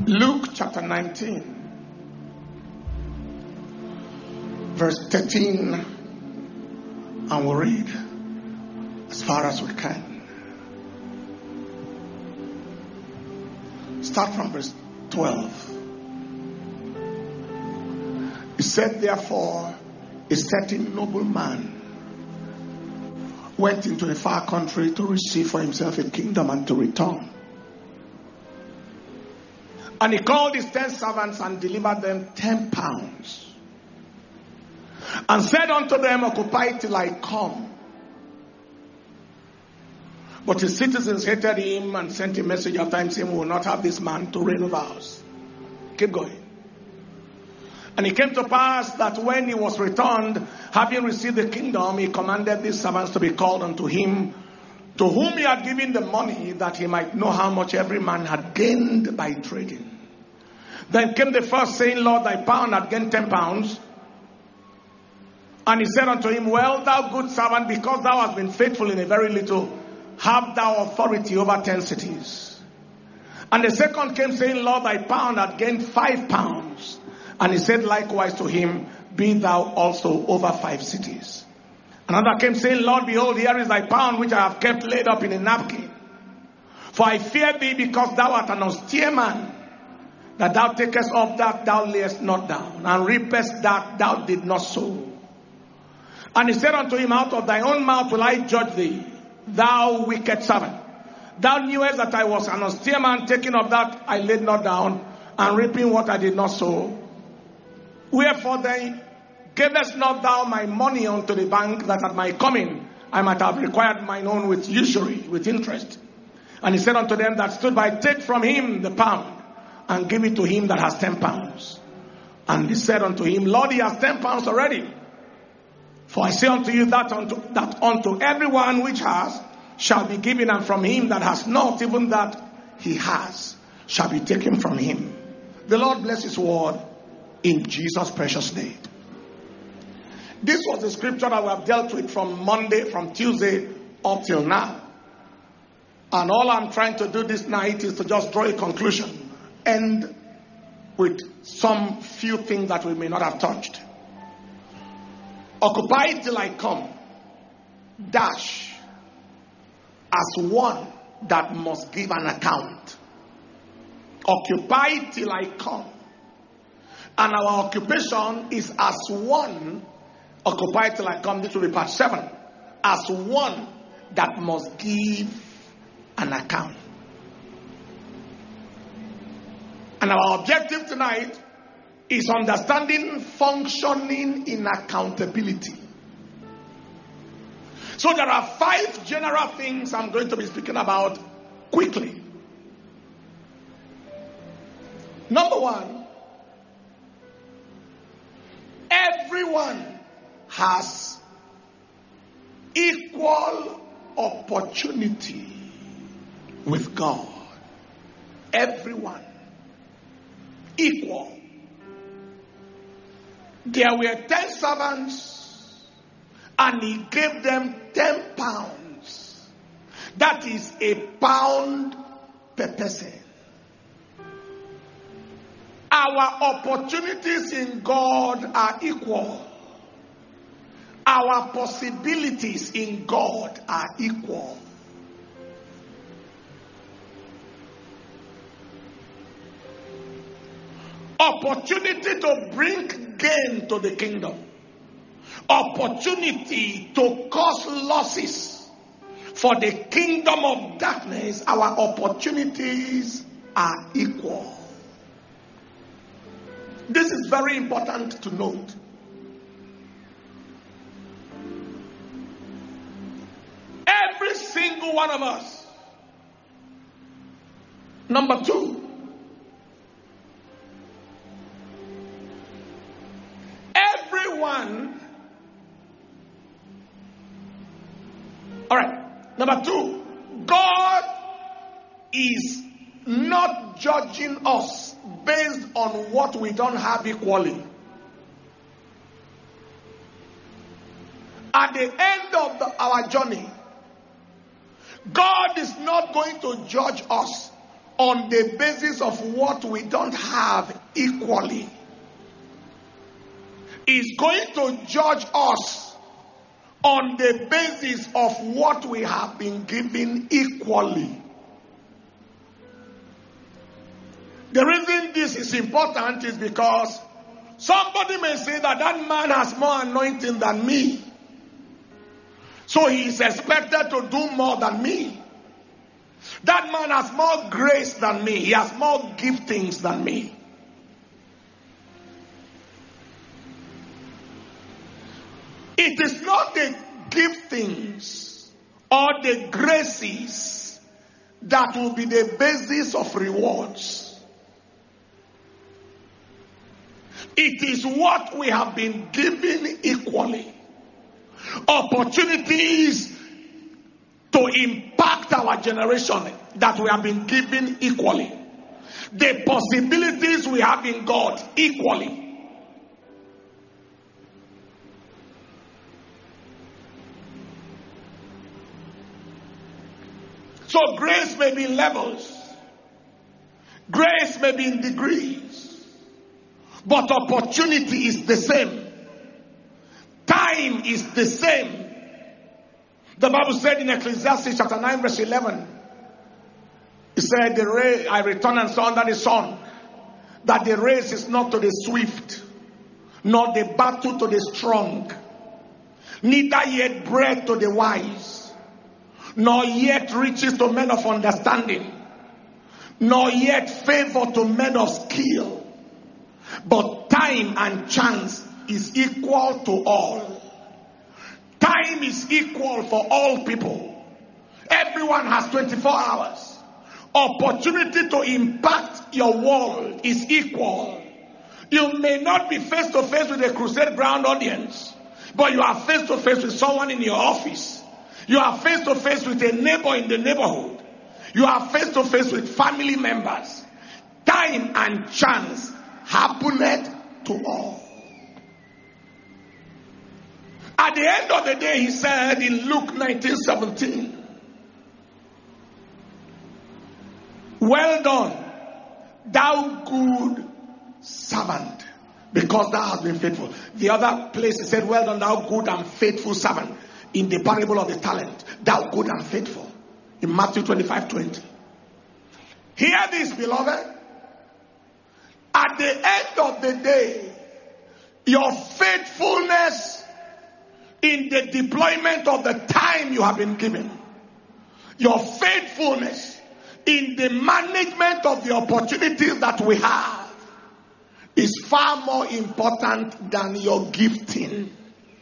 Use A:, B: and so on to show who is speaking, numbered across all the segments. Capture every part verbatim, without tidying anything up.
A: Luke chapter nineteen, verse thirteen, and we'll read as far as we can. Start from verse twelve. He said, therefore, a certain nobleman went into a far country to receive for himself a kingdom and to return. And he called his ten servants and delivered them ten pounds. And said unto them, occupy till I come. But his citizens hated him and sent a message after him saying, we will not have this man to reign over us. Keep going. And it came to pass that when he was returned, having received the kingdom, he commanded these servants to be called unto him, to whom he had given the money, that he might know how much every man had gained by trading. Then came the first, saying, Lord, thy pound hath gained ten pounds. And he said unto him, well, thou good servant, because thou hast been faithful in a very little, have thou authority over ten cities. And the second came, saying, Lord, thy pound hath gained five pounds. And he said likewise to him, be thou also over five cities. Another came, saying, Lord, behold, here is thy pound, which I have kept laid up in a napkin. For I fear thee, because thou art an austere man, that thou takest up that thou layest not down, and reapest that thou did not sow. And he said unto him, out of thy own mouth will I judge thee, thou wicked servant. Thou knewest that I was an austere man, taking of that I laid not down, and reaping what I did not sow. Wherefore then gavest not thou my money unto the bank, that at my coming I might have required mine own with usury, with interest? And he said unto them that stood by, take from him the pound, and give it to him that has ten pounds. And he said unto him, Lord, he has ten pounds already. For I say unto you that unto, that unto everyone which has shall be given, and from him that has not, even that he has shall be taken from him. The Lord bless his word in Jesus' precious name. This was the scripture that we have dealt with from Monday, from Tuesday up till now. And all I'm trying to do this night is to just draw a conclusion, end with some few things that we may not have touched. Occupy till I come, dash, as one that must give an account. Occupy till I come. And our occupation is as one, occupy till I come, this will be part seven, as one that must give an account. And our objective tonight is understanding functioning in accountability. So there are five general things I'm going to be speaking about quickly. Number one, everyone has equal opportunity with God. Everyone. Equal. There were ten servants, and he gave them ten pounds. That is a pound per person. Our opportunities in God are equal. Our possibilities in God are equal. Opportunity to bring gain to the kingdom. Opportunity to cause losses for the kingdom of darkness. Our opportunities are equal. This is very important to note. Every single one of us. Number two, everyone. All right. Number two, God is not judging us based on what we don't have equally. At the end of the, our journey, God is not going to judge us on the basis of what we don't have equally. He's going to judge us on the basis of what we have been given equally. The reason this is important is because somebody may say that that man has more anointing than me, so he is expected to do more than me. That man has more grace than me. He has more giftings than me. It is not the giftings or the graces that will be the basis of rewards. It is what we have been given equally. Opportunities to impact our generation that we have been given equally. The possibilities we have in God equally. So grace may be in levels. Grace may be in degrees. But opportunity is the same. Time is the same. The Bible said in Ecclesiastes chapter nine verse eleven. It said, the race, I return and saw under the sun that the race is not to the swift, nor the battle to the strong, neither yet bread to the wise, nor yet riches to men of understanding, nor yet favor to men of skill, but time and chance is equal to all. Time is equal for all people. Everyone has twenty-four hours. Opportunity to impact your world is equal. You may not be face to face with a crusade ground audience, but you are face to face with someone in your office. You are face to face with a neighbor in the neighborhood. You are face to face with family members. Time and chance happened to all. At the end of the day, he said in Luke nineteen seventeen, well done, thou good servant, because thou hast been faithful. The other place he said, well done, thou good and faithful servant, in the parable of the talent, thou good and faithful, in Matthew twenty-five twenty. Hear this, beloved. At the end of the day, your faithfulness in the deployment of the time you have been given, your faithfulness in the management of the opportunities that we have, is far more important than your gifting.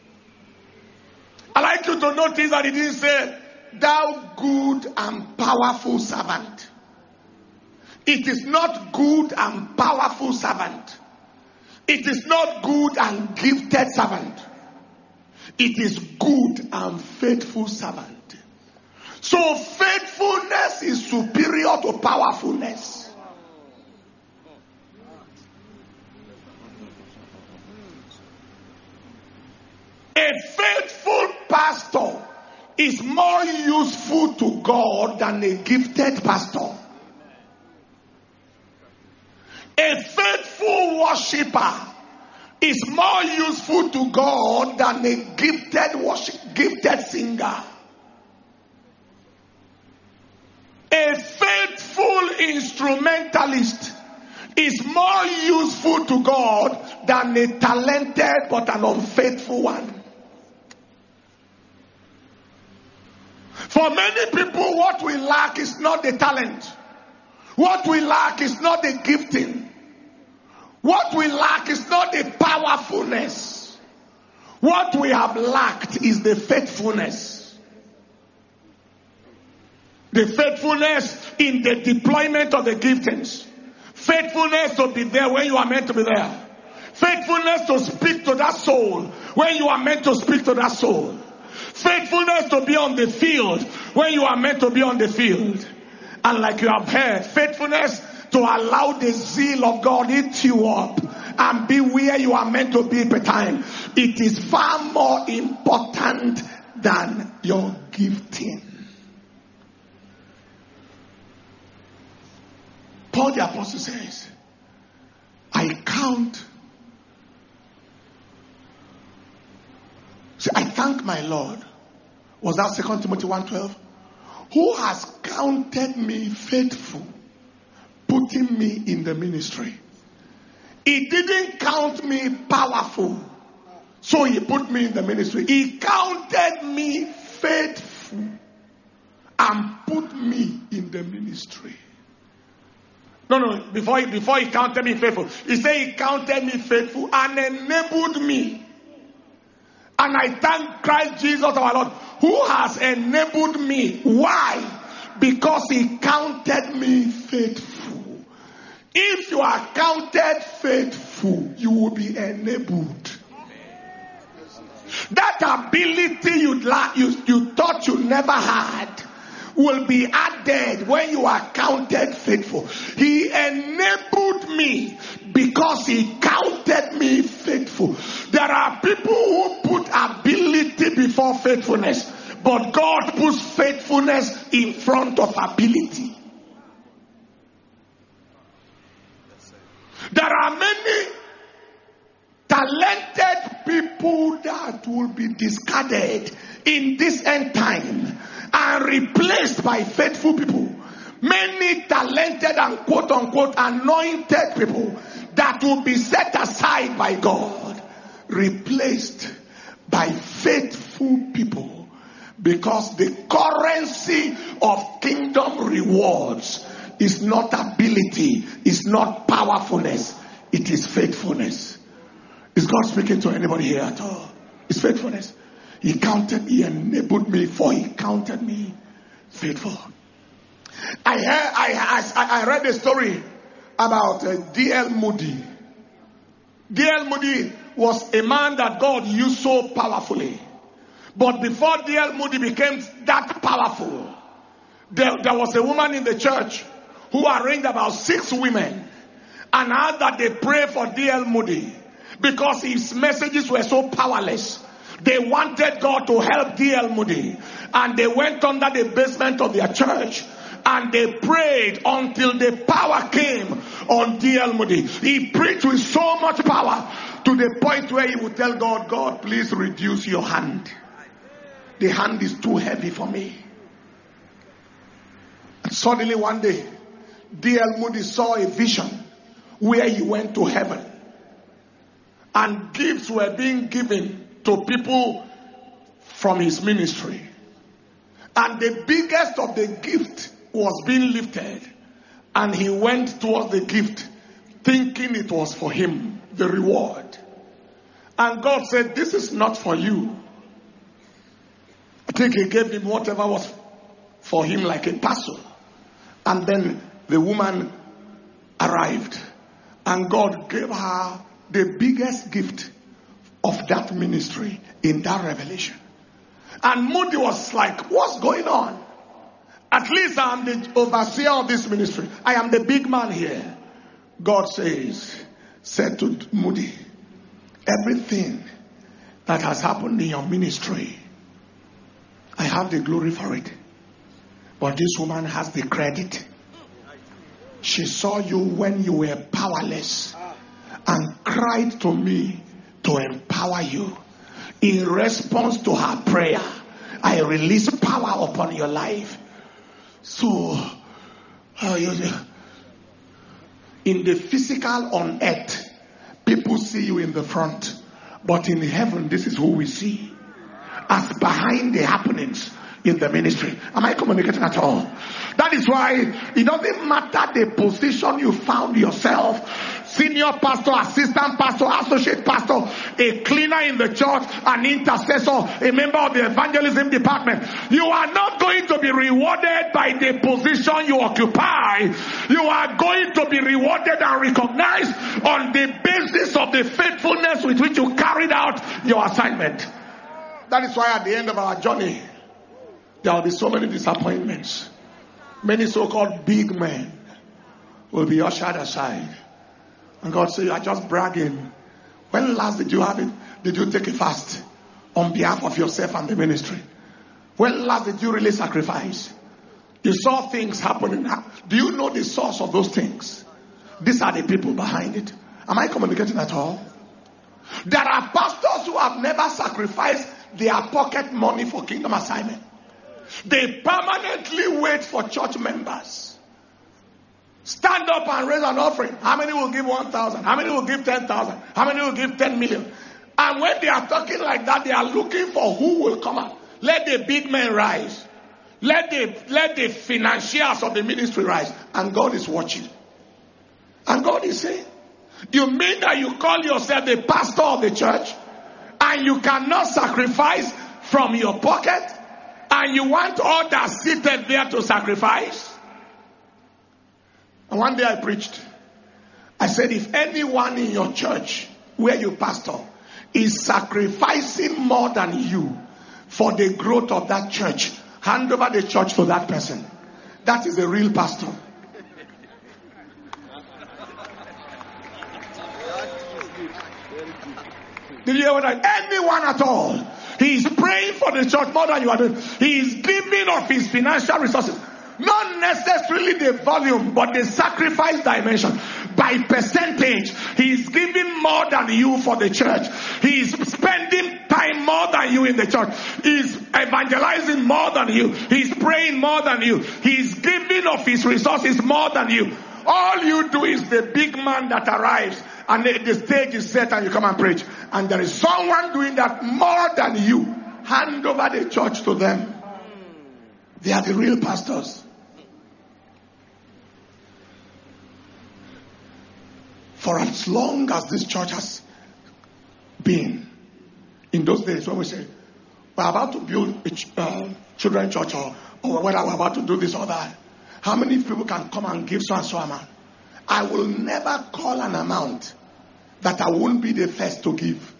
A: I like you to notice that it didn't say, thou good and powerful servant. It is not good and powerful servant. It is not good and gifted servant. It is good and faithful servant. So faithfulness is superior to powerfulness. A faithful pastor is more useful to God than a gifted pastor. A faithful worshiper is more useful to God than a gifted worship, gifted singer. A faithful instrumentalist is more useful to God than a talented but an unfaithful one. For many people, what we lack is not the talent. What we lack is not the gifting. What we lack is not the powerfulness. What we have lacked is the faithfulness. The faithfulness in the deployment of the giftings. Faithfulness to be there when you are meant to be there. Faithfulness to speak to that soul when you are meant to speak to that soul. Faithfulness to be on the field when you are meant to be on the field. And like you have heard, faithfulness to allow the zeal of God eat you up and be where you are meant to be per time. It is far more important than your gifting. Paul the apostle says, I count. See, I thank my Lord. Was that Second Timothy one twelve? Who has counted me faithful, putting me in the ministry. He didn't count me powerful, so he put me in the ministry. He counted me faithful and put me in the ministry. No, no, before he, before he counted me faithful, he said he counted me faithful and enabled me. And I thank Christ Jesus our Lord, who has enabled me. Why? Because he counted me faithful. If you are counted faithful, you will be enabled. That ability you, you, you thought you never had will be added when you are counted faithful. He enabled me because he counted me faithful. There are people who put ability before faithfulness, but God puts faithfulness in front of ability. There are many talented people that will be discarded in this end time and replaced by faithful people. Many talented and quote unquote anointed people that will be set aside by God, replaced by faithful people, because the currency of kingdom rewards is not ability, is not powerfulness, it is faithfulness. Is God speaking to anybody here at all? It's faithfulness. He counted, he enabled me, for he counted me faithful. I heard, I, I, I read a story about uh, D L Moody. D L Moody was a man that God used so powerfully. But before D L Moody became that powerful, there, there was a woman in the church who arranged about six women and asked that they pray for D L Moody because his messages were so powerless. They wanted God to help D L Moody, and they went under the basement of their church and they prayed until the power came on D L Moody. He preached with so much power to the point where he would tell God, God, please reduce your hand. The hand is too heavy for me. And suddenly one day, D L Moody saw a vision where he went to heaven and gifts were being given to people from his ministry. And the biggest of the gift was being lifted, and he went towards the gift thinking it was for him, the reward. And God said, this is not for you. I think he gave him whatever was for him, like a parcel. And then the woman arrived, and God gave her the biggest gift of that ministry in that revelation. And Moody was like, what's going on? At least I am the overseer of this ministry. I am the big man here. God says, said to Moody, everything that has happened in your ministry, I have the glory for it. But this woman has the credit. She saw you when you were powerless and cried to me to empower you. In response to her prayer, I release power upon your life. So, uh, in the physical on earth, people see you in the front. But in heaven, this is who we see as behind the happenings in the ministry. Am I communicating at all? That is why it doesn't matter the position you found yourself. Senior pastor, assistant pastor, associate pastor, a cleaner in the church, an intercessor, a member of the evangelism department. You are not going to be rewarded by the position you occupy. You are going to be rewarded and recognized on the basis of the faithfulness with which you carried out your assignment. That is why at the end of our journey, there will be so many disappointments. Many so-called big men will be ushered aside. And God says, you are just bragging. When last did you have it? Did you take a fast on behalf of yourself and the ministry? When last did you really sacrifice? You saw things happening. Do you know the source of those things? These are the people behind it. Am I communicating at all? There are pastors who have never sacrificed their pocket money for kingdom assignment. They permanently wait for church members. Stand up and raise an offering. How many will give one thousand? How many will give ten thousand? How many will give ten million? And when they are talking like that, they are looking for who will come up. Let the big men rise. Let the, let the financiers of the ministry rise. And God is watching. And God is saying, you mean that you call yourself the pastor of the church and you cannot sacrifice from your pocket and you want others seated there to sacrifice? And one day I preached. I said, if anyone in your church where you pastor is sacrificing more than you for the growth of that church, hand over the church to that person. That is a real pastor. Did you hear what I said? Anyone at all. He is praying for the church more than you are doing. He is giving of his financial resources. Not necessarily the volume, but the sacrifice dimension. By percentage, he is giving more than you for the church. He is spending time more than you in the church. He is evangelizing more than you. He is praying more than you. He is giving of his resources more than you. All you do is the big man that arrives and the, the stage is set and you come and preach. And there is someone doing that more than you. Hand over the church to them. They are the real pastors. For as long as this church has been, in those days when we say, we're about to build a ch- uh, children's church or, or whether we're about to do this or that, how many people can come and give so and so amount? I will never call an amount that I won't be the first to give.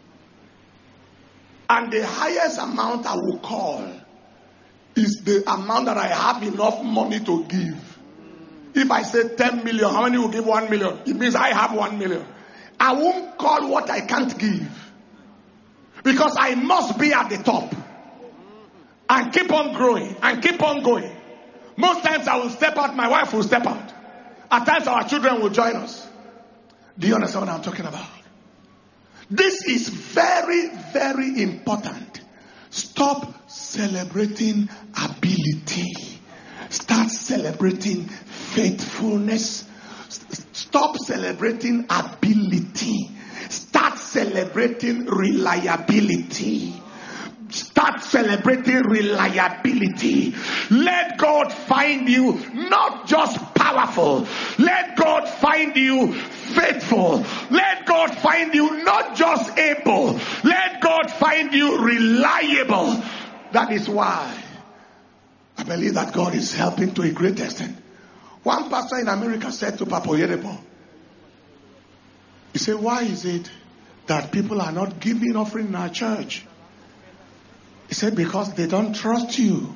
A: And the highest amount I will call is the amount that I have enough money to give. If I say ten million, how many will give one million? It means I have one million. I won't call what I can't give. Because I must be at the top. And keep on growing. And keep on going. Most times I will step out, my wife will step out. At times our children will join us. Do you understand what I'm talking about? This is very, very important. Stop celebrating ability. Start celebrating faithfulness. Stop celebrating ability. Start celebrating reliability. Start celebrating reliability. Let God find you not just powerful. Let God find you faithful. Let God find you not just able. Let God find you reliable. That is why I believe that God is helping to a great extent. One pastor in America said to Papa Oyedepo, he said, why is it that people are not giving offering in our church? He said, because they don't trust you.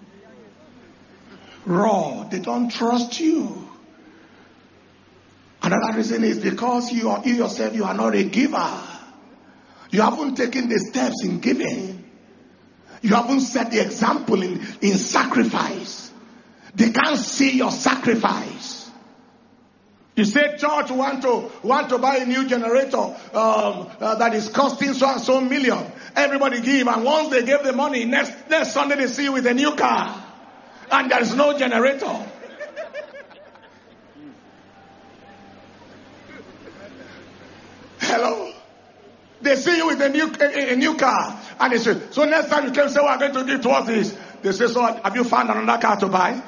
A: Raw, they don't trust you. Another reason is because you, are, you yourself, you are not a giver. You haven't taken the steps in giving. You haven't set the example in, in sacrifice. They can't see your sacrifice. You say church want to want to buy a new generator um, uh, that is costing so and so million. Everybody give, and once they give the money, next next Sunday they see you with a new car, and there is no generator. Hello. They see you with a new a, a new car, and they say, so next time you can say, we are going to give towards this. They say, so have you found another car to buy?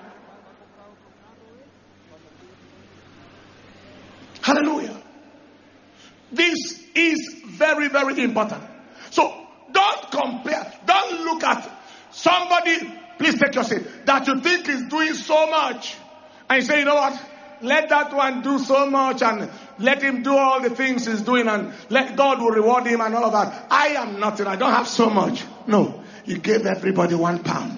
A: Hallelujah. This is very, very important. So don't compare. Don't look at somebody, please take your seat, that you think is doing so much. And you say, you know what? Let that one do so much and let him do all the things he's doing and let God will reward him and all of that. I am nothing. I don't have so much. No. You gave everybody one pound.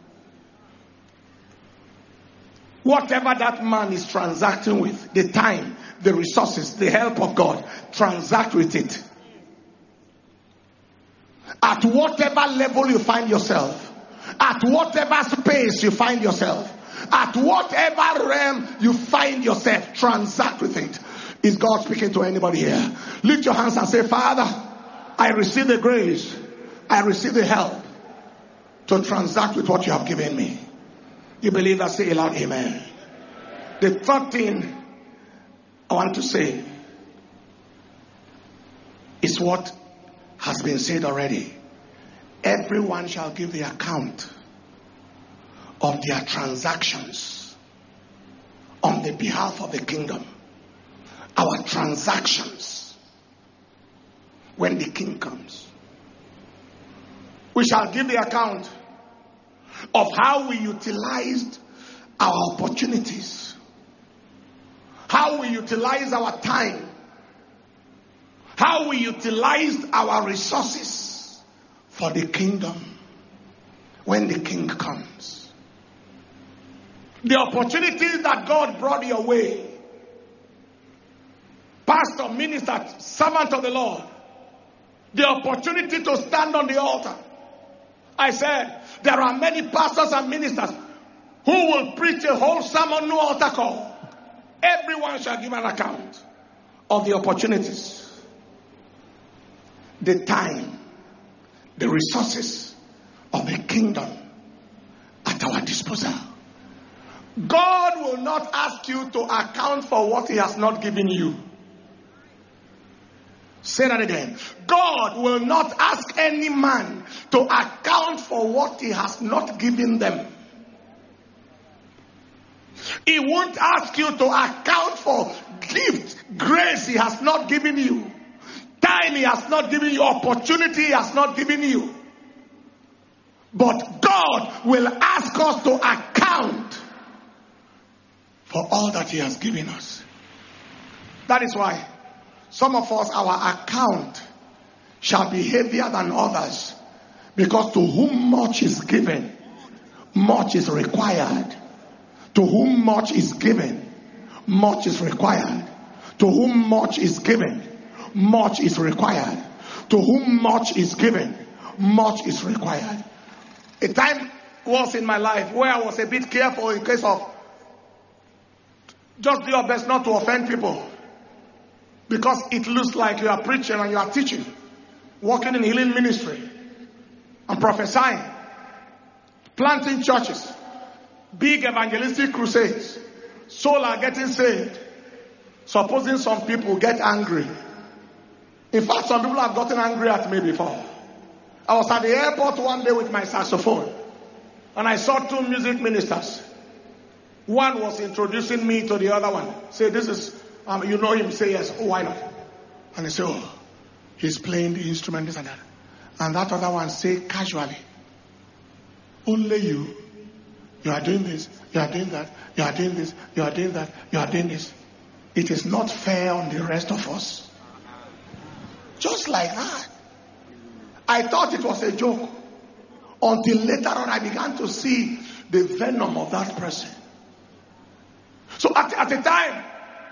A: Whatever that man is transacting with, the time, the resources, the help of God, transact with it. At whatever level you find yourself, At whatever space you find yourself, at whatever realm you find yourself, transact with it. Is God speaking to anybody here? Lift your hands and say, Father, I receive the grace, I receive the help to transact with what you have given me. You believe that? Say aloud, amen. The third thing I want to say is what has been said already. Everyone shall give the account of their transactions on the behalf of the kingdom. Our transactions when the king comes. We shall give the account of how we utilized our opportunities, how we utilized our time, how we utilized our resources for the kingdom when the king comes. The opportunities that God brought your way, pastor, minister, servant of the Lord, the opportunity to stand on the altar. I said, there are many pastors and ministers who will preach a whole sermon, no altar call. Everyone shall give an account of the opportunities, the time, the resources of the kingdom at our disposal. God will not ask you to account for what he has not given you. Say that again. God will not ask any man to account for what he has not given them. He won't ask you to account for gift, grace he has not given you, time he has not given you, opportunity he has not given you. But God will ask us to account for all that he has given us. That is why some of us, our account shall be heavier than others, because to whom much is given, much is required. To whom much is given, much is required. To whom much is given, much is required. To whom much is given, much is required. A time was in my life where I was a bit careful in case of just do your best not to offend people. Because it looks like you are preaching and you are teaching, working in healing ministry, and prophesying, planting churches, big evangelistic crusades. Souls are getting saved. Supposing some people get angry. In fact, some people have gotten angry at me before. I was at the airport one day with my saxophone, and I saw two music ministers. One was introducing me to the other one. Say, this is, um, you know him. Say, yes. Oh, why not? And they say, oh, he's playing the instrument, this and that. And that other one say casually, only you. You are doing this, you are doing that, you are doing this, you are doing that, you are doing this. It is not fair on the rest of us. Just like that. I thought it was a joke. Until later on I began to see the venom of that person. So at, at the time,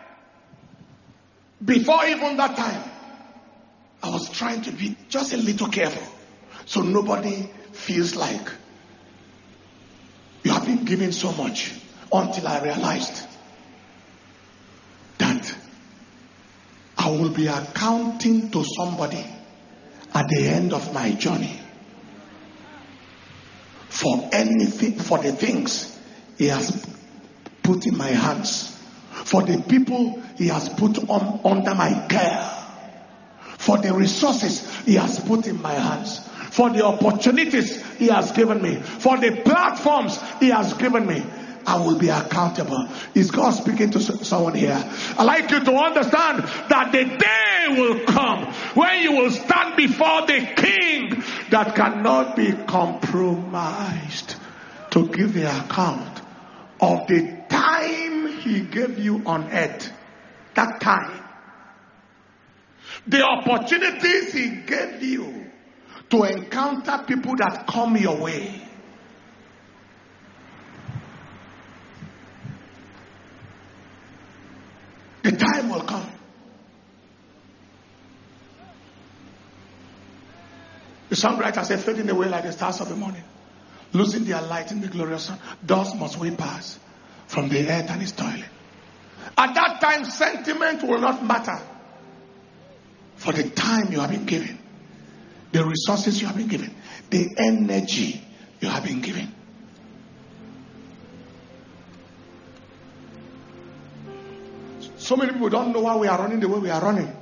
A: before even that time, I was trying to be just a little careful. So nobody feels like you have been given so much, until I realized that I will be accounting to somebody at the end of my journey for anything, for the things he has put in my hands, for the people he has put on under my care, for the resources he has put in my hands, for the opportunities he has given me, for the platforms he has given me. I will be accountable. Is God speaking to someone here? I'd like you to understand that the day will come when you will stand before the King that cannot be compromised, to give the account of the time he gave you on earth. That time. The opportunities he gave you to encounter people that come your way. The time will come. The songwriter said, fading away like the stars of the morning. losing their light in the glorious sun. Thus must we pass from the earth and its toiling. At that time, sentiment will not matter. For the time you have been given, the resources you have been given, the energy you have been given. So many people don't know why we are running the way we are running.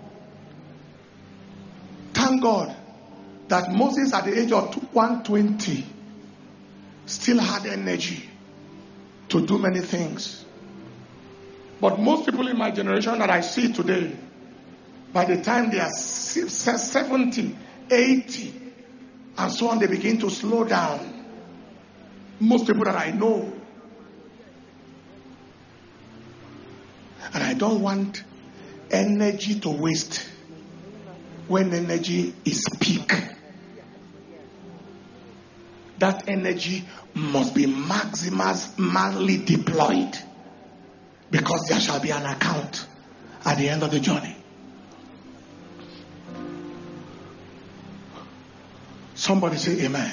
A: Thank God that Moses at the age of one hundred twenty still had energy to do many things. But most people in my generation that I see today, by the time they are seventy, eighty, and so on, they begin to slow down. Most people that I know. And I don't want energy to waste when energy is peak. That energy must be maximally deployed, because there shall be an account at the end of the journey. Somebody say amen.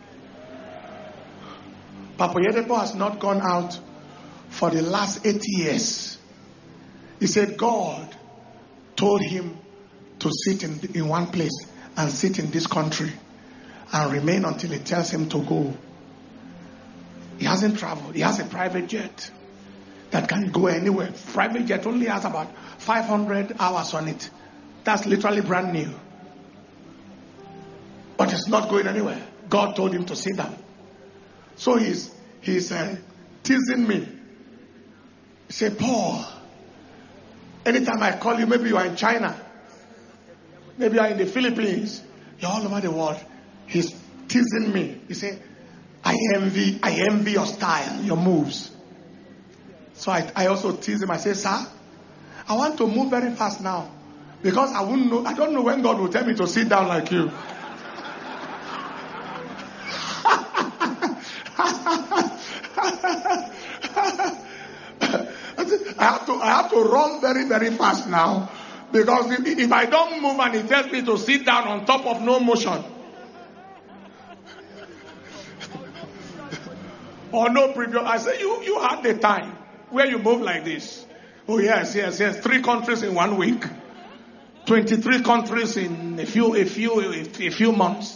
A: Papa Oyedepo has not gone out for the last eighty years. He said God told him to sit in, in one place and sit in this country and remain until he tells him to go. He hasn't traveled. He has a private jet that can go anywhere. Private jet only has about five hundred hours on it. That's literally brand new. But it's not going anywhere. God told him to sit down. So he's, he's uh, teasing me. He said, Paul, anytime I call you, maybe you are in China. Maybe you are in the Philippines. You're all over the world. He's teasing me. He said, I envy, I envy your style, your moves. So I, I also tease him. I say, sir, I want to move very fast now. Because I wouldn't know, I don't know when God will tell me to sit down like you. I have to, I have to run very, very fast now. Because if, if I don't move and he tells me to sit down on top of no motion, or no previous, I say, you, you had the time where you move like this. Oh yes, yes, yes. Three countries in one week. twenty-three countries in a few, a few, a few months.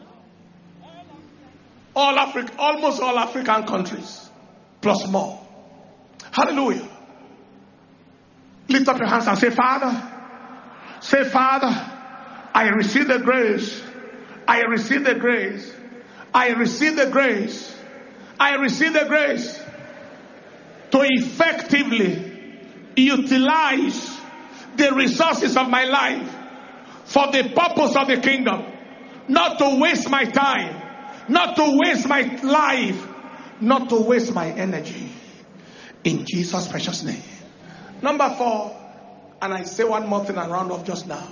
A: All Africa, almost all African countries, plus more. Hallelujah. Lift up your hands and say, Father, say, Father, I receive the grace. I receive the grace. I receive the grace. I receive the grace to effectively utilize the resources of my life for the purpose of the kingdom. Not to waste my time. Not to waste my life. Not to waste my energy. In Jesus' precious name. Number four, and I say one more thing and round off just now.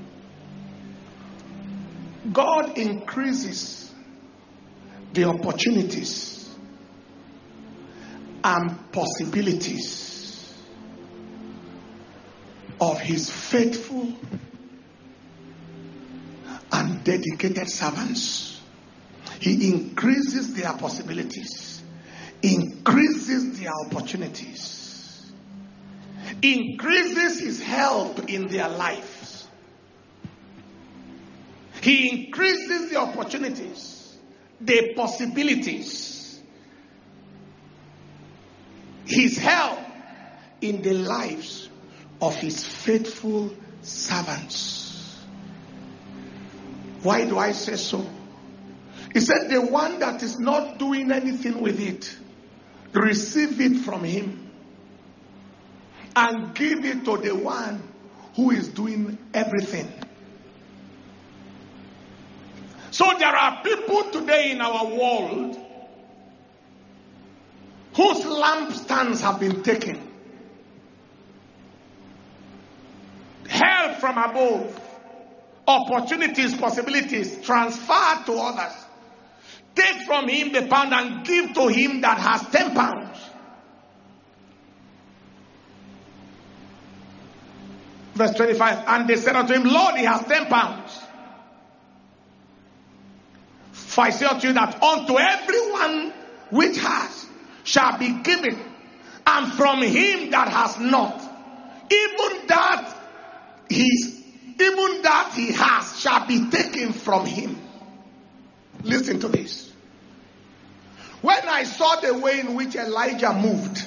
A: God increases the opportunities and possibilities of his faithful and dedicated servants. He increases their possibilities, increases their opportunities, increases his help in their lives. He increases the opportunities, the possibilities, his help in the lives of his faithful servants. Why do I say so? He said the one that is not doing anything with it, receive it from him and give it to the one who is doing everything. So there are people today in our world whose lampstands have been taken. Help from above, opportunities, possibilities transferred to others. Take from him the pound and give to him that has ten pounds. Verse twenty-five. And they said unto him, Lord, he has ten pounds. For I say unto you that unto everyone which has shall be given, and from him that has not, even that he's, even that he has shall be taken from him. Listen to this. When I saw the way in which Elijah moved,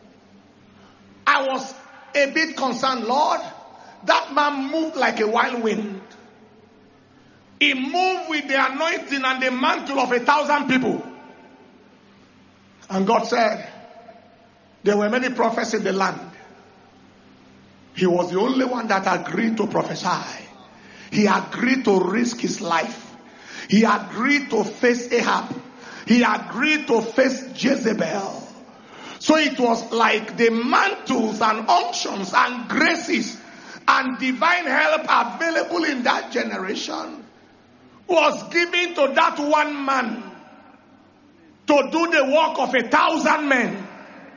A: I was a bit concerned. Lord, that man moved like a wild wind. He moved with the anointing and the mantle of a thousand people. And God said, there were many prophets in the land. He was the only one that agreed to prophesy. He agreed to risk his life. He agreed to face Ahab. He agreed to face Jezebel. So it was like the mantles and unctions and graces and divine help available in that generation was given to that one man to do the work of a thousand men.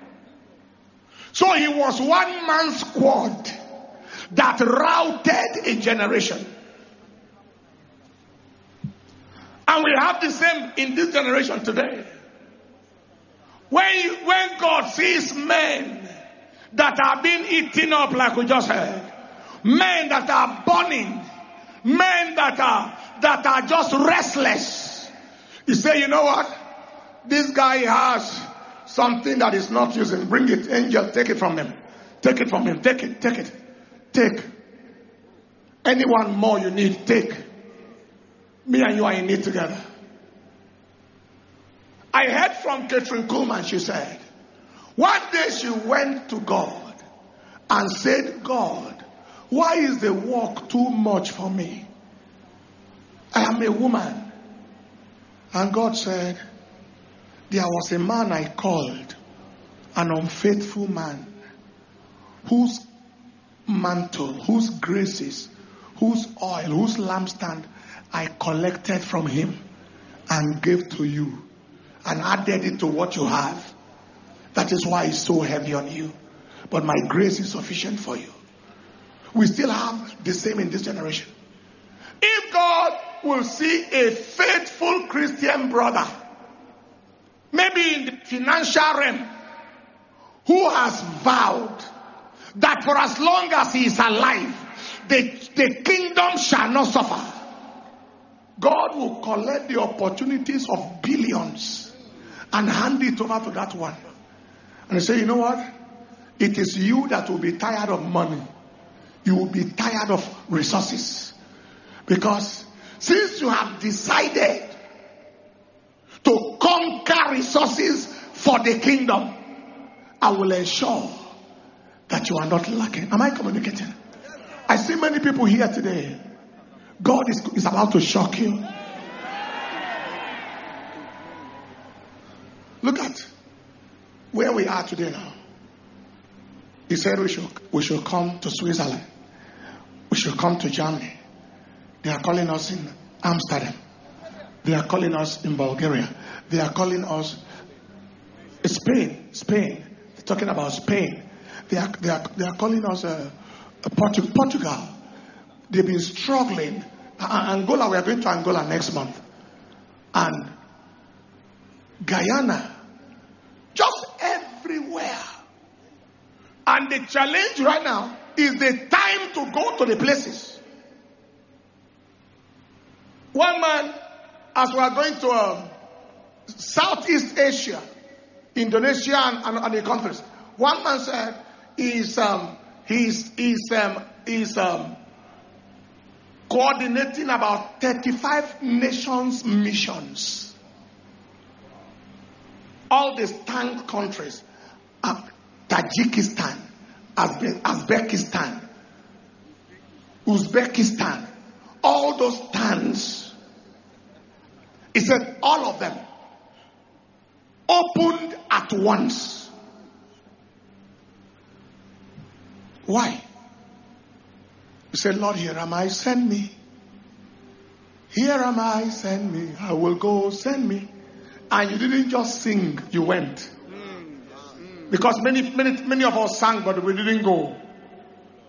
A: So he was one man's squad that routed a generation. And we have the same in this generation today. When, you, when God sees men that are being eaten up, like we just heard, men that are burning, men that are that are just restless, he say, you know what? This guy has something that is not using. Bring it, angel, take it from him. Take it from him. Take it, take it, take. Anyone more you need, take. Me and you are in it together. I heard from Catherine Kuhlman, she said, one day she went to God and said, God, why is the work too much for me? I am a woman. And God said, there was a man I called, an unfaithful man, whose mantle, whose graces, whose oil, whose lampstand I collected from him and gave to you and added it to what you have. That is why it's so heavy on you. But my grace is sufficient for you. We still have the same in this generation. If God will see a faithful Christian brother, maybe in the financial realm, who has vowed that for as long as he is alive, the, the kingdom shall not suffer, God will collect the opportunities of billions and hand it over to that one. And he say, you know what? It is you that will be tired of money. You will be tired of resources. Because since you have decided to conquer resources for the kingdom, I will ensure that you are not lacking. Am I communicating? I see many people here today. God is, is about to shock you. Look at where we are today now. He said we should, we should come to Switzerland. We should come to Germany. They are calling us in Amsterdam. They are calling us in Bulgaria. They are calling us Spain. Spain. They're talking about Spain. They are, they are, they are calling us uh, Portu- Portugal. They've been struggling. Uh, Angola, we are going to Angola next month. And Guyana. Just everywhere. And the challenge right now is the time to go to the places. One man, as we are going to uh, Southeast Asia, Indonesia and, and, and the countries, one man said he's um, he's he's um, he's um, coordinating about thirty-five nations missions. All these tank countries, uh, Tajikistan, Uzbe- Uzbekistan, Uzbekistan, all those towns, he said all of them opened at once. Why? He said, Lord, here am I, send me. Here am I, send me. I will go, send me. And you didn't just sing, you went. Because many, many, many of us sang, but we didn't go.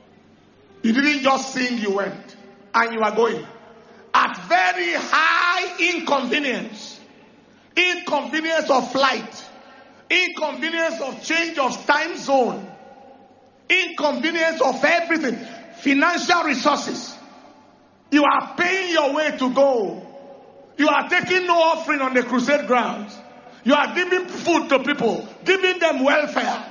A: You didn't just sing, you went. And you are going. At very high inconvenience. Inconvenience of flight. Inconvenience of change of time zone. Inconvenience of everything. Financial resources. You are paying your way to go. You are taking no offering on the crusade grounds. You are giving food to people. Giving them welfare.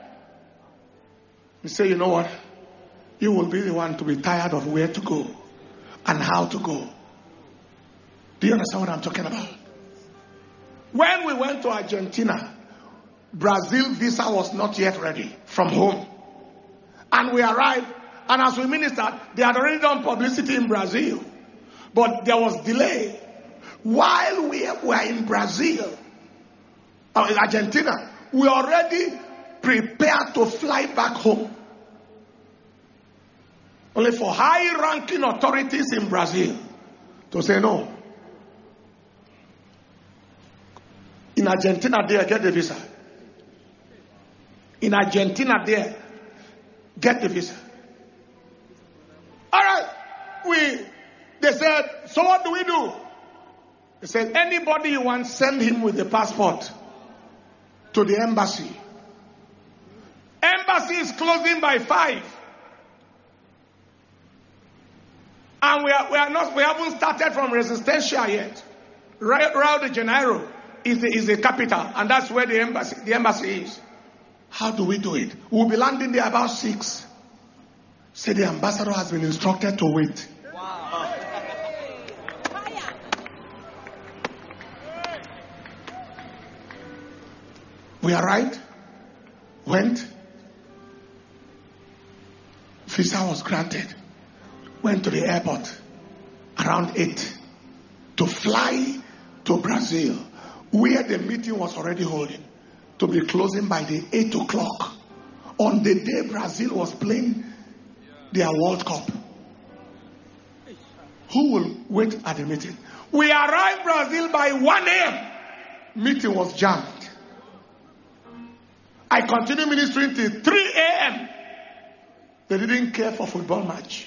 A: You say, you know what? You will be the one to be tired of where to go and how to go. Do you understand what I'm talking about? When we went to Argentina, Brazil visa was not yet ready from home. And we arrived, and as we ministered, they had already done publicity in Brazil. But there was delay. While we were in Brazil, or in Argentina, we already prepared to fly back home. Only for high-ranking authorities in Brazil to say no. In Argentina, there, get the visa. In Argentina, there, get the visa. All right, we. They said, so what do we do? They said, anybody you want, send him with the passport to the embassy. Embassy is closing by five. And we are, we are not, we haven't started from Resistencia yet. Rio de Janeiro is the, is the capital, and that's where the embassy, the embassy is. How do we do it? We'll be landing there about six. Say the ambassador has been instructed to wait. Wow. We arrived, went, visa was granted, went to the airport around eight to fly to Brazil, where the meeting was already holding, to be closing by the eight o'clock on the day Brazil was playing their World Cup. Who will wait at the meeting? We arrived Brazil by one a.m. Meeting was jammed. I continued ministering till three a.m. They didn't care for football match.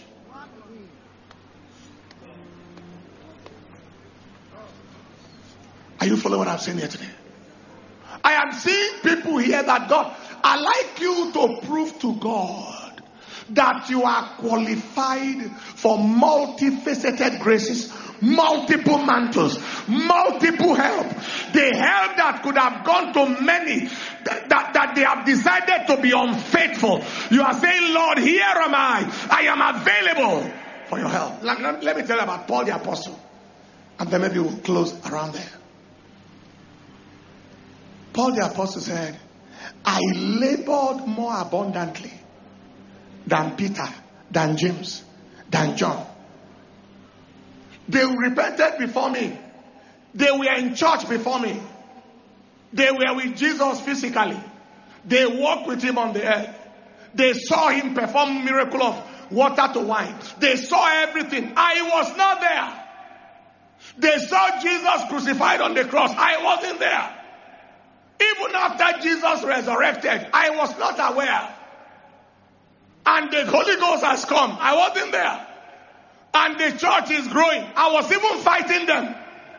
A: Are you following what I'm saying here today? I am seeing people here that God, I like you to prove to God that you are qualified for multifaceted graces, multiple mantles, multiple help. The help that could have gone to many, that, that, that they have decided to be unfaithful. You are saying, Lord, here am I. I am available for your help. Let, let, let me tell you about Paul the Apostle. And then maybe we'll close around there. Paul the Apostle said, I labored more abundantly than Peter, than James, than John. They repented before me. They were in church before me. They were with Jesus physically. They walked with him on the earth. They saw him perform miracle of water to wine. They saw everything. I was not there. They saw Jesus crucified on the cross. I wasn't there. Even after Jesus resurrected, I was not aware. And the Holy Ghost has come. I wasn't there. And the church is growing. I was even fighting them.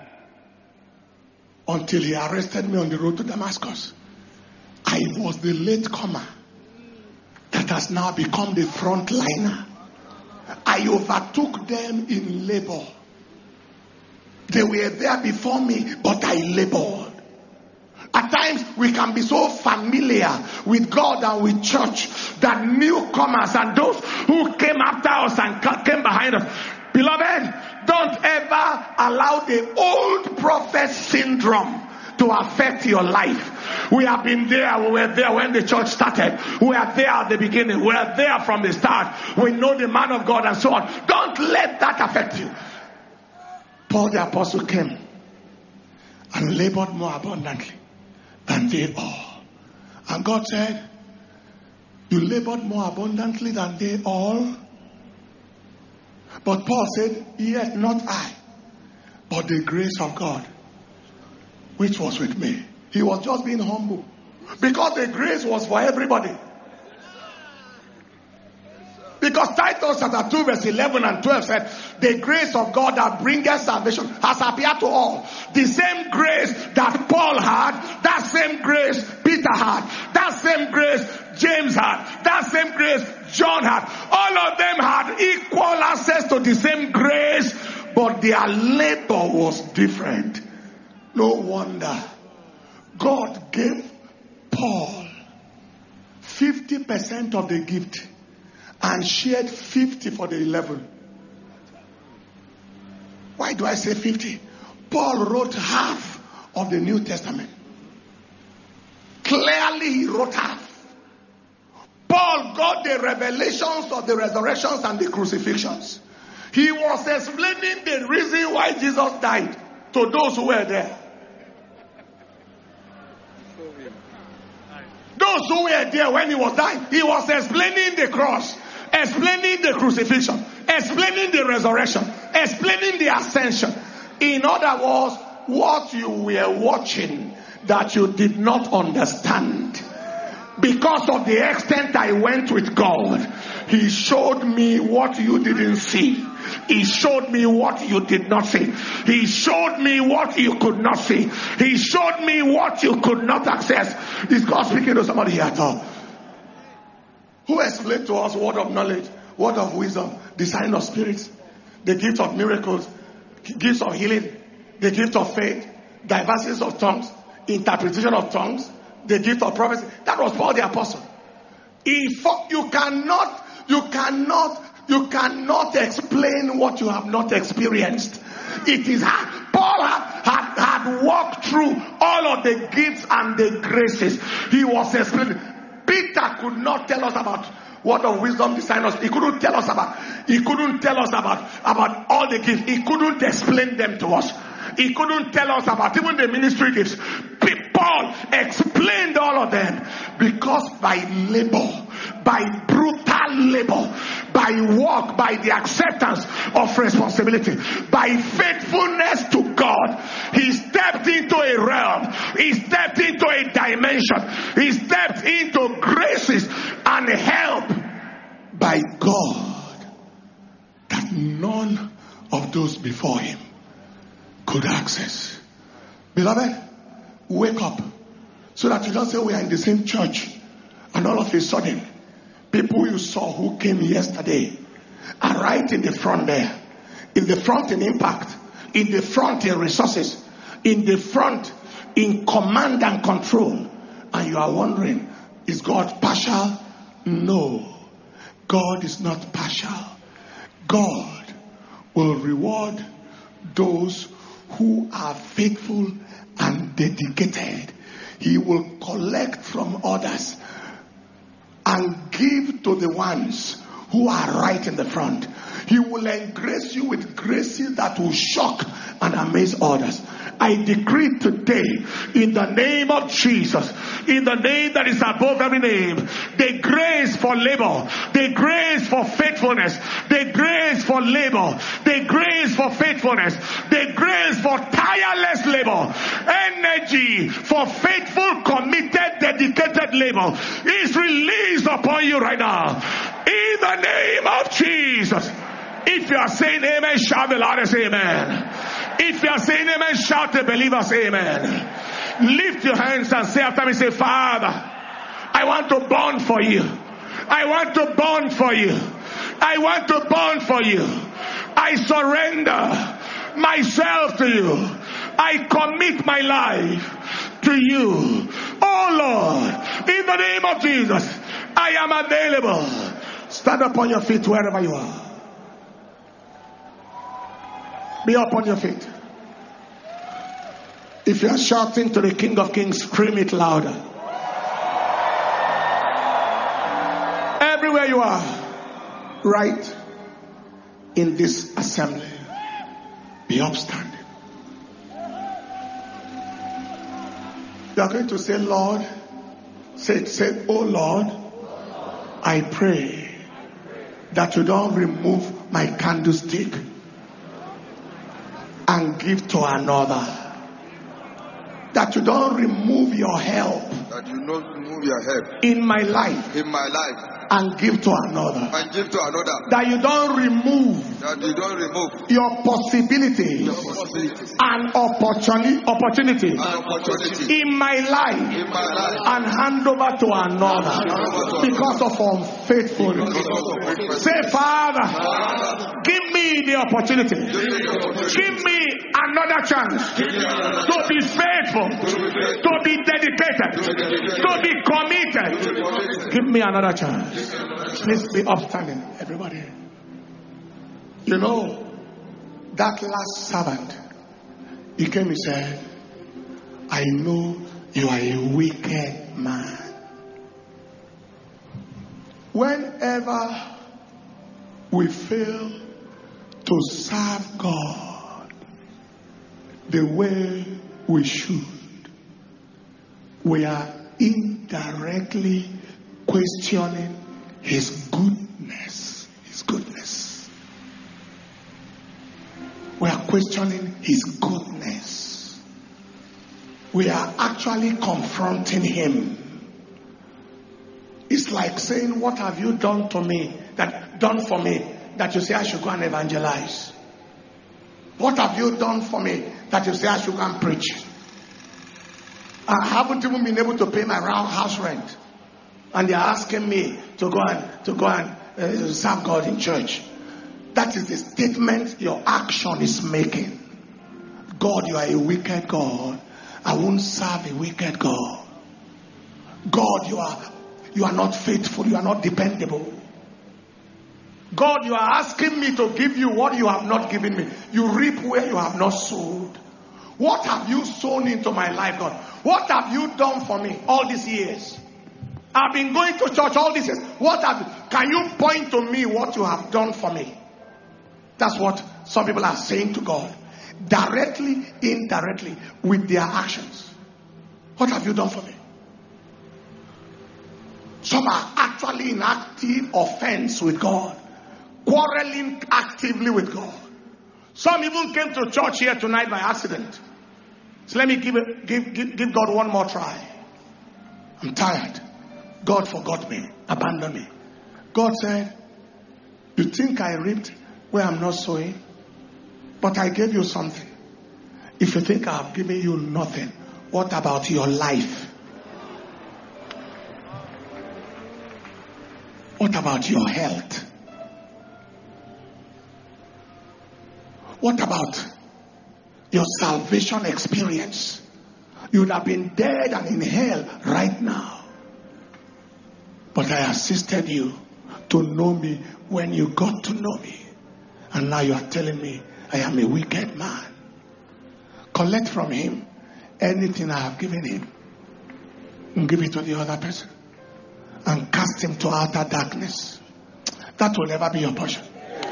A: Until he arrested me on the road to Damascus. I was the latecomer that has now become the frontliner. I overtook them in labor. They were there before me, but I labored. At times, we can be so familiar with God and with church that newcomers and those who came after us and came behind us, beloved, don't ever allow the old prophet syndrome to affect your life. We have been there. We were there when the church started. We are there at the beginning. We are there from the start. We know the man of God and so on. Don't let that affect you. Paul the Apostle came and labored more abundantly than they all. And God said, you labored more abundantly than they all. But Paul said, yet not I, but the grace of God, which was with me. He was just being humble. Because the grace was for everybody. Because Because Titus chapter two verse eleven and twelve said, the grace of God that bringeth salvation has appeared to all. The same grace that Paul had, that same grace Peter had, that same grace James had, that same grace John had. All of them had equal access to the same grace, but their labor was different. No wonder God gave Paul fifty percent of the gift and shared fifty for the eleven. Why do I say fifty? Paul wrote half of the New Testament. Clearly he wrote half. Paul got the revelations of the resurrections and the crucifixions. He was explaining the reason why Jesus died to those who were there. Those who were there when he was dying, he was explaining the cross, explaining the crucifixion, explaining the resurrection, explaining the ascension. In other words, what you were watching that you did not understand, because of the extent I went with God, he showed me what you didn't see. He showed me what you did not see. He showed me what you could not see. He showed me what you could not access. Is God speaking to somebody here at all? Who explained to us word of knowledge, word of wisdom, the sign of spirits, the gift of miracles, gifts of healing, the gift of faith, diversities of tongues, interpretation of tongues, the gift of prophecy? That was Paul the apostle. If you cannot, you cannot, you cannot explain what you have not experienced. It is hard. Paul had, had, had walked through all of the gifts and the graces. He was explaining. Peter could not tell us about what of wisdom, the sign of. He couldn't tell us about. He couldn't tell us about about all the gifts. He couldn't explain them to us. He couldn't tell us about even the ministry gifts. Paul explained all of them because by labor, by brutal labor, by work, by the acceptance of responsibility, by faithfulness to God, he stepped into a realm, he stepped into a dimension, he stepped into graces and help by God that none of those before him could access. Beloved, wake up so that you don't say we are in the same church and all of a sudden people you saw who came yesterday are right in the front there, in the front in impact, in the front in resources, in the front in command and control, and you are wondering, is God partial? No, God is not partial. God will reward those who are faithful and dedicated. He will collect from others and give to the ones who are right in the front. He will engrace you with graces that will shock and amaze others. I decree today, in the name of Jesus, in the name that is above every name, the grace for labor, the grace for faithfulness, the grace for labor, the grace for faithfulness, the grace for tireless labor, energy for faithful, committed, dedicated labor is released upon you right now. In the name of Jesus. If you are saying amen, shout the loudest amen. If you are saying amen, shout the believers amen. Lift your hands and say after me, say, Father, I want to burn for you. I want to burn for you. I want to burn for you. I surrender myself to you. I commit my life to you. Oh Lord, in the name of Jesus, I am available. Stand up on your feet wherever you are. Be up on your feet. If you are shouting to the King of Kings, scream it louder. Everywhere you are, right in this assembly, be upstanding. You are going to say, Lord, say, say, oh Lord, I pray that you don't remove my candlestick and give to another. That you don't remove your help.
B: That you don't remove your help
A: in my life.
B: In my life.
A: and give to another.
B: And give to another.
A: That you don't remove.
B: That you don't remove.
A: Your possibilities.
B: Your possibilities.
A: And opportunity, opportunity.
B: And opportunity.
A: In my life.
B: In my life.
A: And hand over to another.
B: Over to
A: because of unfaithfulness.
B: Because
A: Say, Father,
B: Father,
A: give me the opportunity. Give me another chance to be faithful, to be dedicated, to be committed. Give me another chance. Please be upstanding, everybody. You know, that last servant, he came and said, I know you are a wicked man. Whenever we fail to serve God the way we should, we are indirectly questioning His goodness. His goodness. We are questioning His goodness. We are actually confronting Him. It's like saying, what have you done to me, that done for me, that you say I should go and evangelize? What have you done for me that you say I should go and preach? I haven't even been able to pay my house rent, and they are asking me to go and to go and uh, serve God in church. That is the statement your action is making. God, you are a wicked God. I won't serve a wicked God. God, you are you are not faithful. You are not dependable. God, you are asking me to give you what you have not given me. You reap where you have not sowed. What have you sown into my life, God? What have you done for me all these years? I've been going to church all these years. What have you, can you point to me what you have done for me? That's what some people are saying to God. Directly, indirectly, with their actions. What have you done for me? Some are actually in active offense with God. Quarreling actively with God. Some even came to church here tonight by accident. So let me give, it, give, give, give God one more try. I'm tired. God forgot me. Abandoned me. God said, you think I reaped where I'm not sowing? But I gave you something. If you think I've given you nothing, what about your life? What about your health? What about your salvation experience? You would have been dead and in hell right now. But I assisted you to know me when you got to know me. And now you are telling me I am a wicked man. Collect from him anything I have given him and give it to the other person. And cast him to outer darkness. That will never be your portion.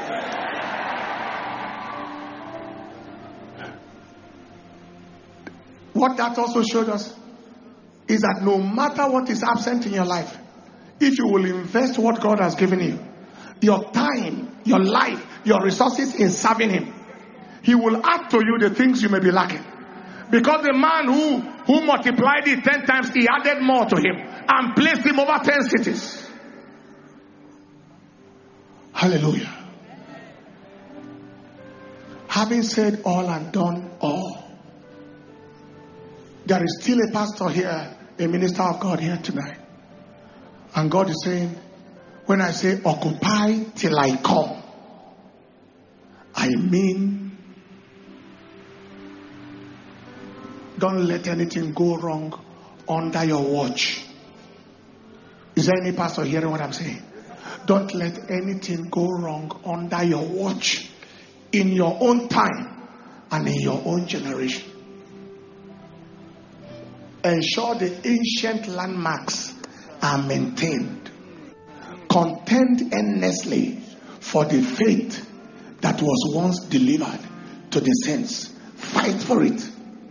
A: What that also showed us is that no matter what is absent in your life, if you will invest what God has given you, your time, your life, your resources in serving him, he will add to you the things you may be lacking. Because the man who, who multiplied it ten times, he added more to him and placed him over ten cities. Hallelujah. Having said all and done all, there is still a pastor here, a minister of God here tonight. And God is saying, when I say occupy till I come, I mean don't let anything go wrong under your watch. Is there any pastor hearing what I'm saying? Don't let anything go wrong under your watch, in your own time and in your own generation. Ensure the ancient landmarks are maintained. Contend earnestly for the faith that was once delivered to the saints. Fight for it.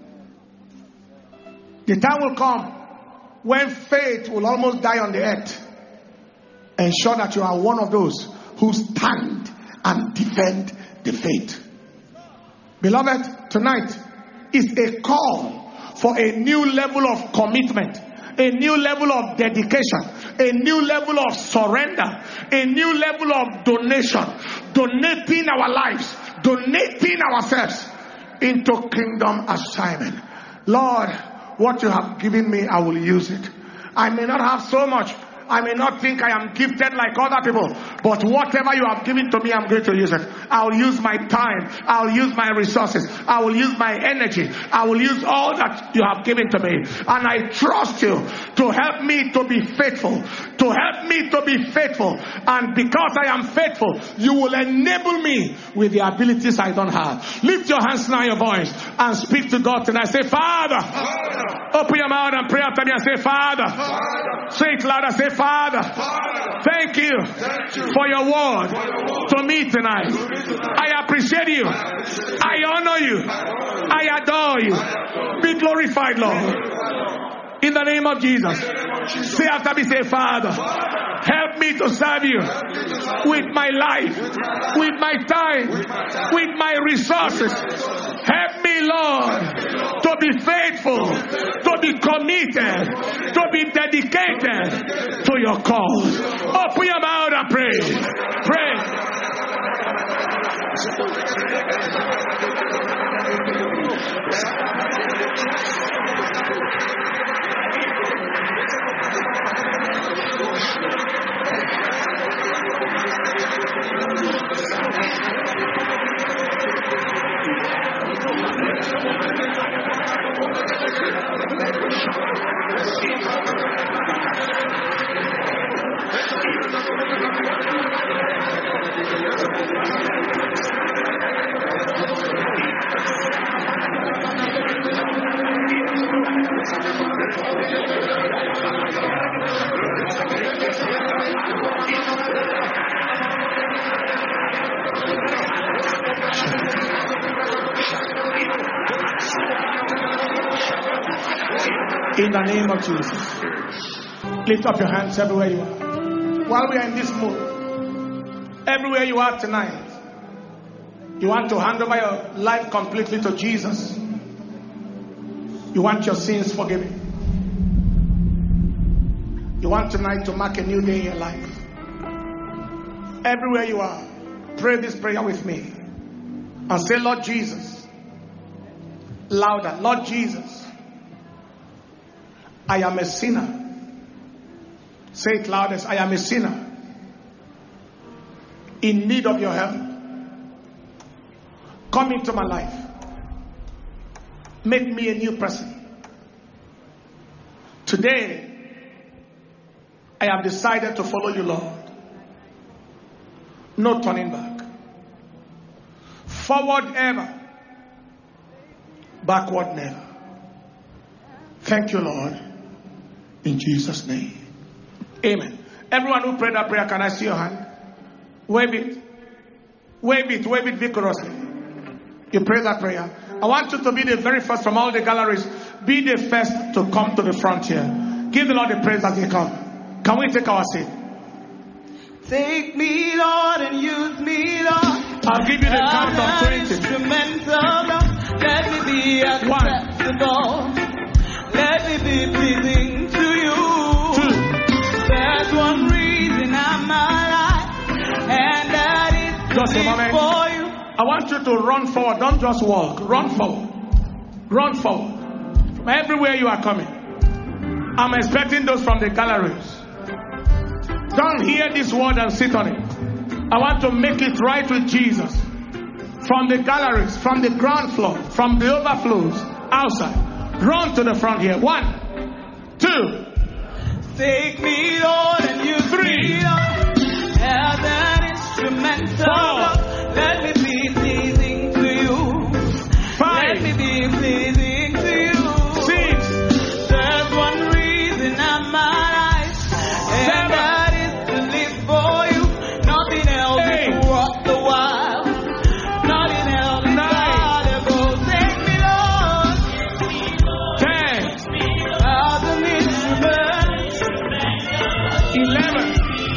A: The time will come when faith will almost die on the earth. Ensure that you are one of those who stand and defend the faith. Beloved, tonight is a call for a new level of commitment. a new level of dedication, a new level of surrender, a new level of donation, donating our lives, donating ourselves into kingdom assignment. Lord, what you have given me, I will use it. I may not have so much. I may not think I am gifted like other people, but whatever you have given to me, I'm going to use it. I'll use my time. I'll use my resources. I will use my energy. I will use all that you have given to me. And I trust you to help me to be faithful, to help me to be faithful. And because I am faithful, you will enable me with the abilities I don't have. Lift your hands now, your voice, and speak to God tonight. Say, Father. Father. Open your mouth and pray after me and say, Father. Father. Say it louder. Say, Father, Father, thank you, thank you for your word, for your word to me tonight. To me tonight. I appreciate you. I, appreciate I honor you. I, honor you. I adore you. I adore Be glorified, Lord. Be glorified. In the name of Jesus. Jesus. Say after me, say, Father, Father, help me to serve you with my life, with my time, with my resources. Help me, Lord, to be faithful, to be committed, to be dedicated to your cause. Open your mouth and pray. Pray. In the name of Jesus. Lift up your hands everywhere you are. While we are in this mood, everywhere you are tonight, you want to hand over your life completely to Jesus. You want your sins forgiven. You want tonight to mark a new day in your life. Everywhere you are, pray this prayer with me. And say, Lord Jesus. Louder. Lord Jesus. I am a sinner. Say it loudest. I am a sinner in need of your help. Come into my life. Make me a new person. Today, I have decided to follow you, Lord. No turning back. Forward ever. Backward never. Thank you, Lord. In Jesus' name. Amen. Everyone who prayed that prayer, can I see your hand? Wave it. Wave it. Wave it vigorously. You prayed that prayer. I want you to be the very first from all the galleries. Be the first to come to the front here. Give the Lord the praise as they come. Can we take our seat?
C: Take me, Lord, and use me, Lord.
A: I'll give you the count of twenty.
C: Instrumental, let me be acceptable. Let me be pleasing to you.
A: Two.
C: There's one reason I'm alive, and that is
A: Just
C: to
A: a
C: live
A: moment.
C: for you.
A: I want you to run forward. Don't just walk. Run forward. Run forward. From everywhere you are coming. I'm expecting those from the galleries. Don't hear this word and sit on it. I want to make it right with Jesus. From the galleries, from the ground floor, from the overflows, outside. Run to the front here. One, two.
C: Take me, Lord, and use
A: Three.
C: me, Lord, as an instrumental.
A: Four.
C: Let me be pleasing to you.
A: Five.
C: Let me be pleasing to you.
A: Six.
C: There's one reason I'm alive, and
A: Seven.
C: that is to live for you. Nothing else
A: Eight.
C: is worth the while. Nothing else is
A: Nine.
C: valuable. Take me, Lord,
A: Ten.
C: as an instrument.
A: Eleven.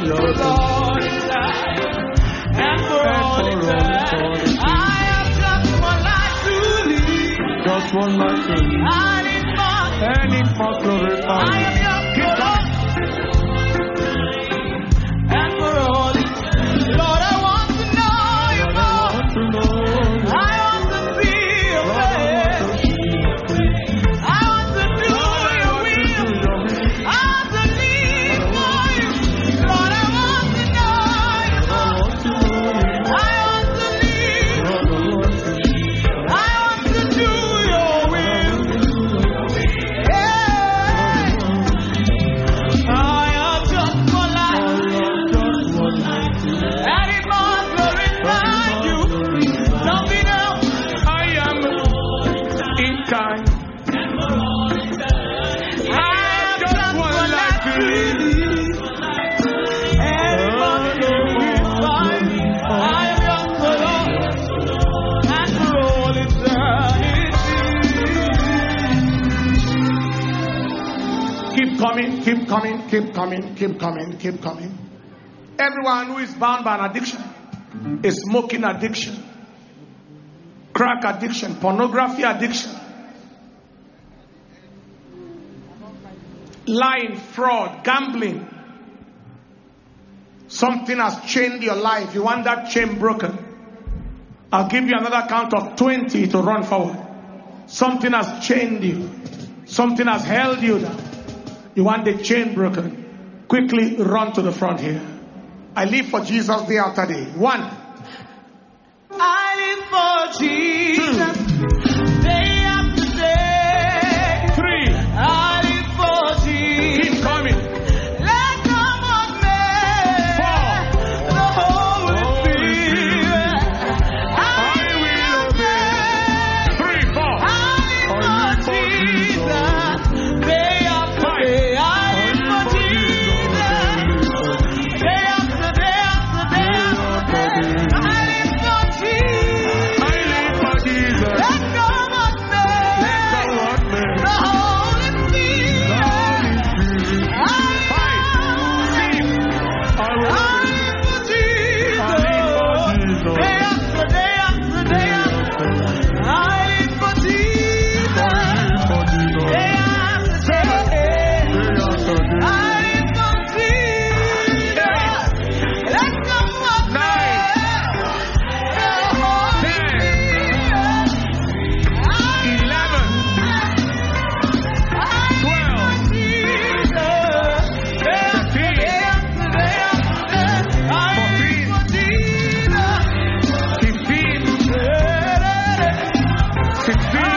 C: Lord inside, and for all eternity. I have just one life to live.
D: Just one life to live.
C: I need more.
D: And it must glorify
C: I
D: you.
C: am just
A: Keep coming.
C: and for all eternity. Lord, I want to know you more.
D: Want to know you.
C: I want to see your face. I want to do your will. I want to live for you. Lord, I want to know you more. I want to live. I want to do your will. Yeah. I am just for life. And it must glorify you. Nothing else.
A: I am in time.
C: I am just one life to live. And it must glorify you. I am just for Lord and for all eternity.
A: Keep coming, keep coming, keep coming, keep coming, keep coming. Everyone who is bound by an addiction, a smoking addiction, crack addiction, pornography addiction, lying, fraud, gambling. Something has chained your life. You want that chain broken. I'll give you another count of twenty to run forward. Something has chained you. Something has held you down. You want the chain broken. Quickly run to the front here. I live for Jesus day after day. One.
C: I live for Jesus day after day.
A: Three.
C: I live for Jesus.
A: Keep coming.
C: Let come on me. The Holy Spirit. I will obey.
A: Three, four.
C: I live for Jesus day after day. I live for Jesus day after day after day after day. I live for Jesus.
D: I live for Jesus.
C: Let come on me.
D: Let come on me.
C: The Holy Spirit.
D: Five, six. I will
C: I live for Jesus.
D: I live for Jesus.
C: Day after day after day after day. I live for Jesus.
D: for Jesus.
C: Day after day.
D: Day after day.
C: I live for Jesus. Let come on me. The Holy Spirit.
A: Eleven.
C: Twelve. Jesus. Day after day after day after day. I live for Jesus.
A: Fifteen. Sixteen.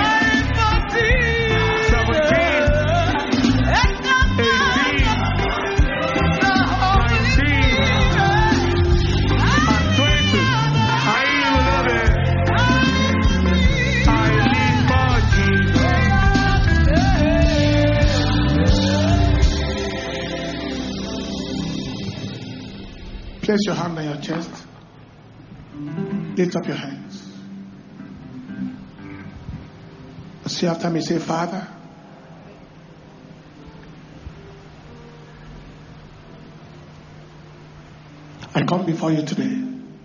A: And twenty. I love it. I live for Jesus. Place your hand on your chest. Lift up your hands. Say after me, say, Father, I come before you today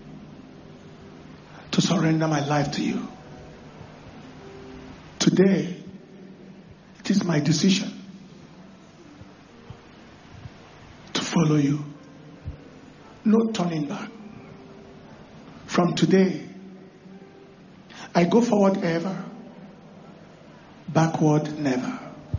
A: to surrender my life to you. Today, it is my decision to follow you. No turning back. From today, I go forward ever, backward never.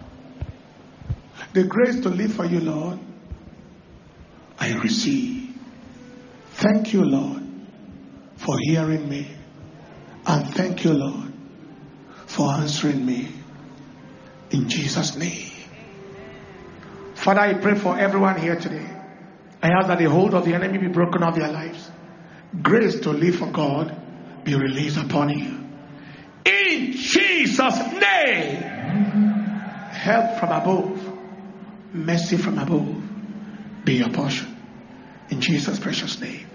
A: The grace to live for you, Lord, I receive. Thank you, Lord, for hearing me. And thank you, Lord, for answering me. In Jesus' name. Father, I pray for everyone here today. I ask that the hold of the enemy be broken off their lives. Grace to live for God be released upon you. In Jesus' name. Help from above, mercy from above be your portion. In Jesus' precious name.